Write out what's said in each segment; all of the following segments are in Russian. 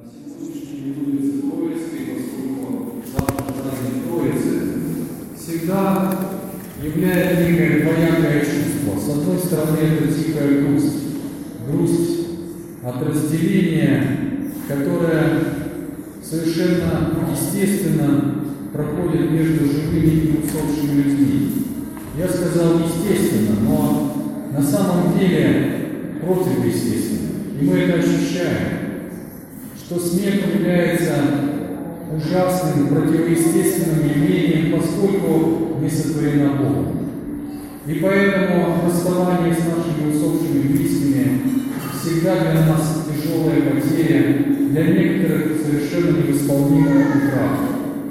сегодняшней улице Троицкой, поскольку завтра праздник Троицы, всегда являет некое двоякое чувство. С одной стороны, это тихая грусть. Грусть от разделения, которое совершенно естественно проходит между живыми и усопшими людьми. Я сказал естественно, но на самом деле противоестественно. И мы это ощущаем, что смерть является ужасным, противоестественным явлением, поскольку не сотворена Богом. И поэтому расставание с нашими усопшими близкими всегда для нас тяжелая потеря, для некоторых совершенно невосполнимая утрата.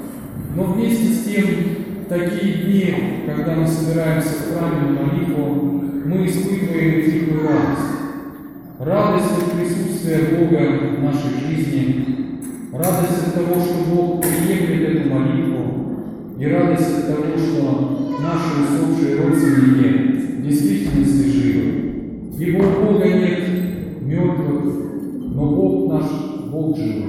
Но вместе с тем, такие дни, когда мы собираемся в храме на молитву, мы испытываем тихую радость. Радость от присутствия Бога в нашей жизни, радость от того, что Бог приемлет эту молитву, и радость от того, что наши усопшие родственники в действительности живы. Ибо у Бога нет мертвых, но Бог наш, Бог живой.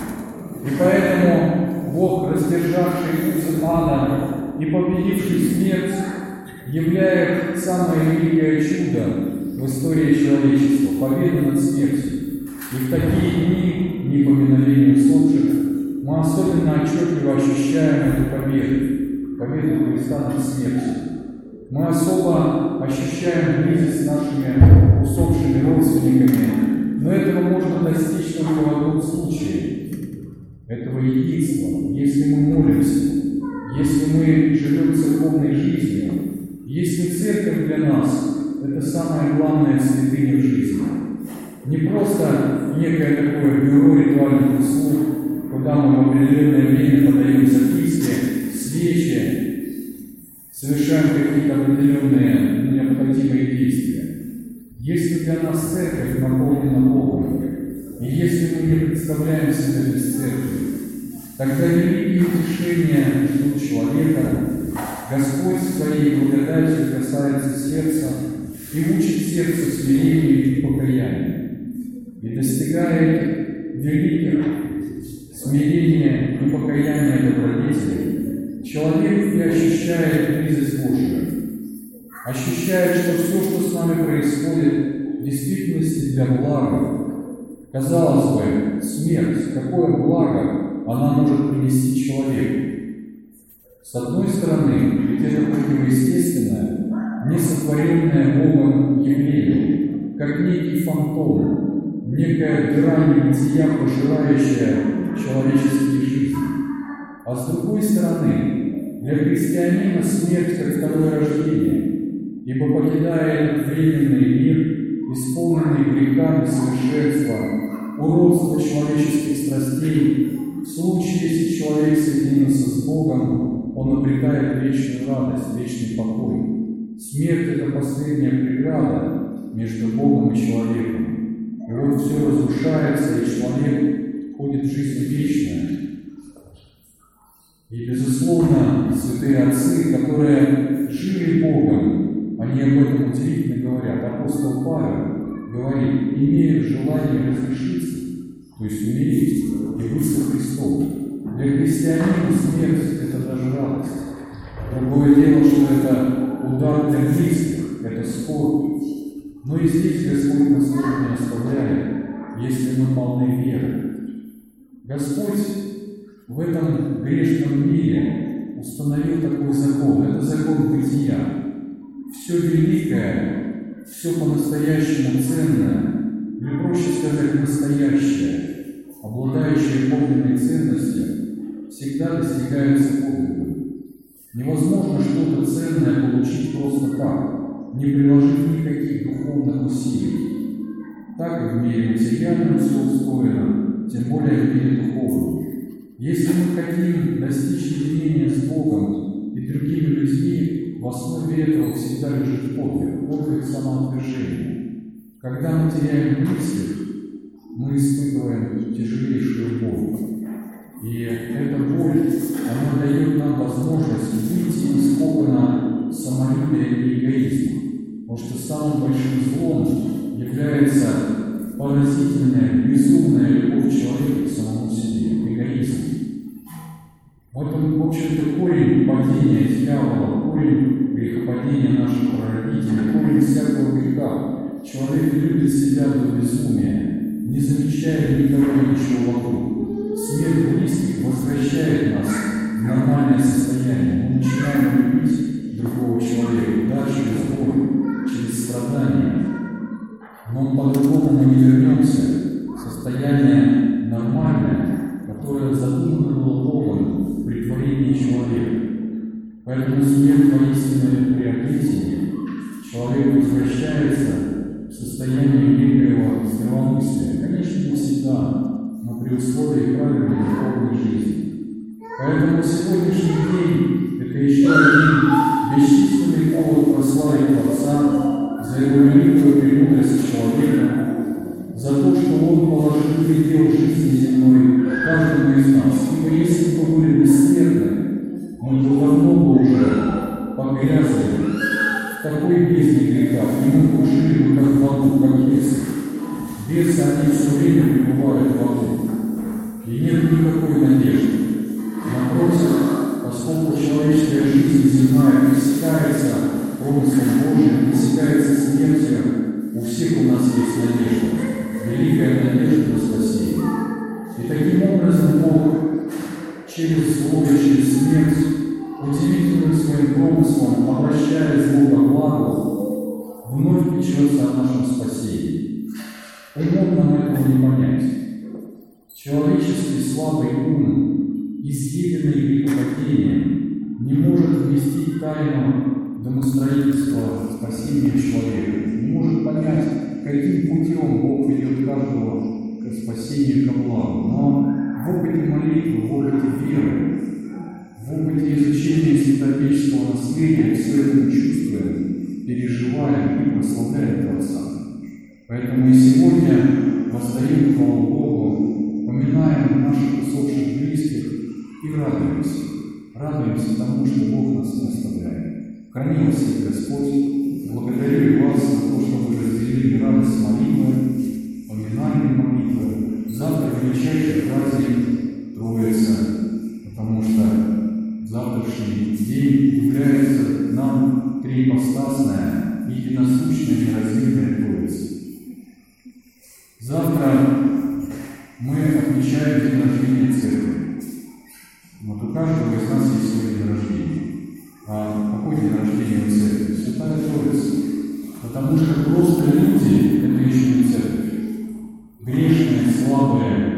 И поэтому Бог, раздержавший узы ада и победивший смерть, являет самое великое чудо в истории человечества – победу над смертью. И в такие дни, дни поминовения усопших, мы особенно отчетливо ощущаем эту победу Христа над смертью. Мы особо ощущаем близость с нашими усопшими родственниками, но этого можно достичь только в одном случае – этого единства, если мы молимся, если мы живем церковной жизнью, если церковь для нас – это самая главная святыня в жизни. Не просто некое такое бюро ритуальных услуг, куда мы в определенное время подаем записки, свечи, совершаем какие-то определенные необходимые действия. Если для нас церковь наполнена Богом, и если мы не представляем себя без церкви, тогда великие утешения ждут человека. Господь своей благодатью касается сердца и учит сердцу смирению и покаянию, и достигает великих смирения и покаяния добродетелей. Человек и ощущает близость Божию, ощущает, что все, что с нами происходит, в действительности для блага. Казалось бы, смерть, какое благо она может принести человеку. С одной стороны, ведь это противоестественное, несотворенное Богом явление, как некий фантом, некая грань бытия, пожирающая человеческие жизни. А с другой стороны, для христианина смерть как второе рождение, ибо покидая этот временный мир, исполненный греха, несовершенства, уродства человеческих страстей, в случае, если человек соединился с Богом, он обретает вечную радость, вечный покой. Смерть – это последняя преграда между Богом и человеком. И вот все разрушается, и человек входит в жизнь вечную. И, безусловно, святые отцы, которые жили Богом, они об этом удивительно говорят. Апостол Павел говорит: имею желание разрешиться, то есть умереть и быть со Христом. Для христианина смерть – это даже радость. Другое дело, что это удар для близких, это скорбь. Но и здесь Господь нас тоже не оставляет, если мы полны веры. Господь в этом грешном мире установил такой закон. Это закон бытия. Все великое, все по-настоящему ценное, или проще сказать настоящее, обладающее подлинной ценностью, всегда достигается подвигом. Невозможно что-то ценное получить просто так, не приложив никаких духовных усилий. Так и в мире материальном все устроено, тем более в мире духовном. Если мы хотим достичь единения с Богом и другими людьми, в основе этого всегда лежит подвиг самоотвержения. Когда мы теряем близких, мы испытываем тяжелейшую боль. И эта боль, она дает нам возможность выйти из кокона самолюбия и эгоизма. Потому что самым большим злом является поразительная, безумная любовь человека к человек любит себя до безумия, не замечая никого и ничего вокруг. Смерть близких возвращает нас в нормальное состояние. Мы начинаем любить другого человека, да, через боль, через страдания. Но по-другому мы не вернемся в состояние нормальное, которое задумано было Богом при творении человека. Поэтому смерть воистину приобретение. Человек возвращается в состояние некоего здравомыслия. Конечно, не всегда, но при условии правильной духовной жизни. Поэтому сегодняшний день – это еще один бесчисленный повод прославить Отца за его великую премудрость человека, за то, что Он положил предел жизни земной каждому из нас. Ибо если бы мы были бессмертны, мы бы давно бы уже погрязли в такой бездне греха, и мы жили бы как в аду, как бесы. Бесы, они все время пребывают в аду, и нет никакой надежды. Напротив, поскольку человеческая жизнь земная пресекается промыслом Божьим, пресекается смертью, у всех у нас есть надежда, великая надежда на спасение. И таким образом Бог через зло и через смерть, удивительным своим промыслом, обращая зло ко благу, вновь печется о нашем спасении. Умом нам этого не понять. Человеческий слабый ум, изъеденный грехопадением, не может вместить тайну домостроительства спасения человека, не может понять, каким путем Бог ведет каждого к спасению, ко благу. Но в опыте молитвы, в опыте веры, в опыте изучения святоотеческого наследия все это мы чувствуем, переживаем и прославляем Творца. Поэтому и сегодня воздаем хвалу Богу, поминаем наших усопших близких и радуемся. Радуемся тому, что Бог нас не оставляет. Храни вас всех Господь. Благодарю вас за то, что вы разделили радость молитвы, поминания молитвы. Завтра величайший праздник Троицы, потому что завтрашний день является нам триипостасная, единосущная, неразделенная Троица. Завтра мы отмечаем день рождения Церкви. Вот у каждого из нас есть свой день рождения. А какой день рождения у Церкви? Святая Троица. Потому что просто люди – это еще не Церковь. Грешные, слабые,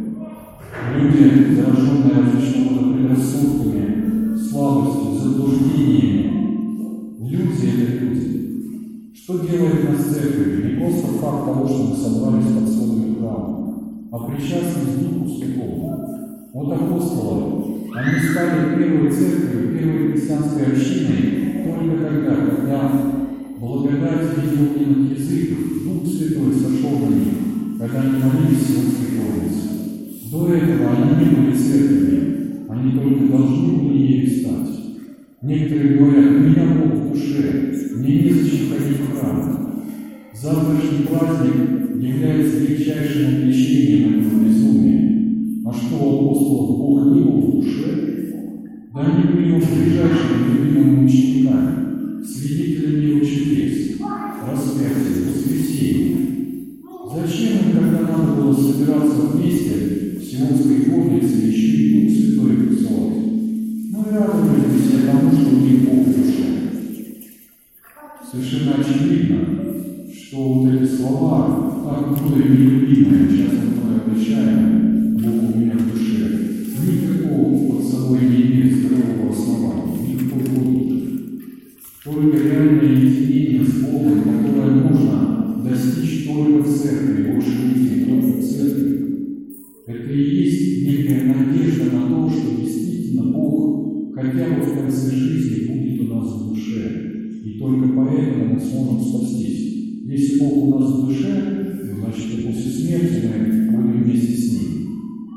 люди, зараженные различного рода предрассудками, слабостью, заблуждениями. Люди – это люди. Что делает нас Церковь? Не просто факт того, что мы собрались под сводами храма, а причастность Духу Святому. Вот апостолы, они стали первой церковью, первой христианской общиной только тогда, когда благодать видел им язык, Дух Святой сошел на них, когда они молились Сионской Троице. До этого они не были церковью, они только должны были ею стать. Некоторые говорят: у меня Бог в душе, мне незачем ходить в храм. Завтрашний праздник является величайшим обличением этого безумия. А что у апостолов Бог не был в душе? Да они были его ближайшими любимыми учениками, свидетелями его чудес, распятия, воскресения. Зачем им, когда надо было собираться вместе в Сионской горнице, еще и Дух Святой присылать? Ну и радовались все тому, что у них Бог в душе. Совершенно очевидно, что вот эти слова так много и нелюбимые, часто мы отвечаем: Бог у меня в душе, никакого под собой не имеет здорового основания, никакой логики. Только реальное единение с Богом, которое можно достичь только в церкви, Божьей жизни, только в церкви. Это и есть некая надежда на то, что действительно Бог хотя бы в конце жизни будет у нас в душе. И только поэтому мы сможем спастись. Если Бог у нас в душе, значит, и после смерти мы будем вместе с Ним.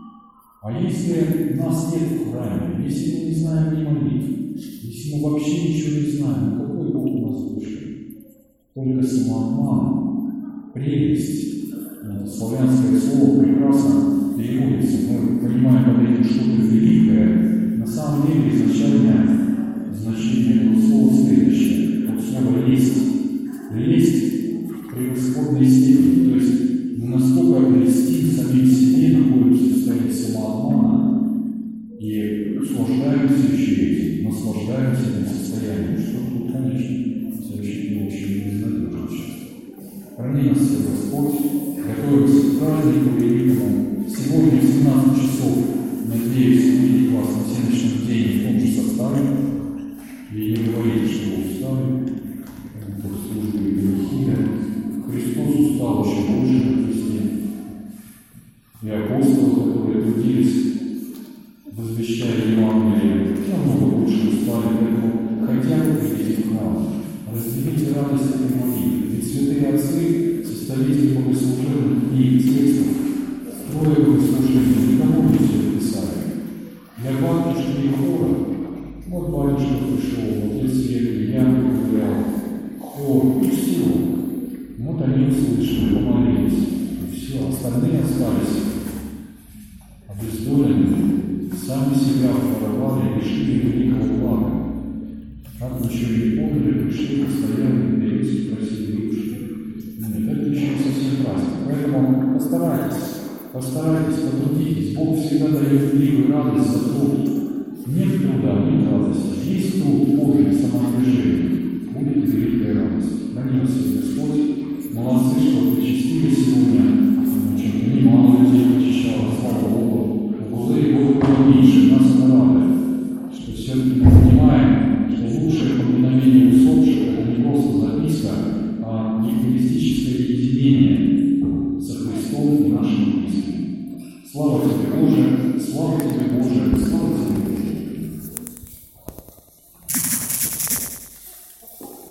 А если нас нет в храме, если мы не знаем ни молитв, если мы вообще ничего не знаем, какой Бог у нас в душе? Только самообман, прелесть. Славянское слово прекрасно переводится. Мы понимаем под этим что-то великое. На самом деле изначальное значение этого слова следующее. Вот слово «лесть». Лесть превосходит апостолы, которые трудились, возвещая Евангелие, намного лучше устали, поэтому хотя бы прийти к нам, разделите радость этой молитвы. Ведь святые отцы, составители богослужебных книг, текстов, строя богослужения, никому не все писали. Для батюшки и хора, вот батюшка пришел, вот отец Сергий, я гулял, хор, и все. Вот они услышали, помолились, и все, остальные остались обездоленными, сами себя воровали и лишили великого блага. Как ничего не поняли, пришли, постояли, берись, спросили, нет, это еще совсем праздник. Поэтому постарайтесь, потрудитесь. Бог всегда дает великую радость за труд. Нет труда, нет радости. Есть труд Божий, самодвижение. Будет великая радость. Храни вас Господь. Молодцы, что причастили сегодня. Очень немало людей причащало, слава Богу. Благодаря Богу было меньше, нас это радует. Что все-таки мы понимаем, что лучшее поминовение усопших — это не просто записка, а евхаристическое единение со Христом и нашим близким. Слава Тебе, Боже, слава Тебе,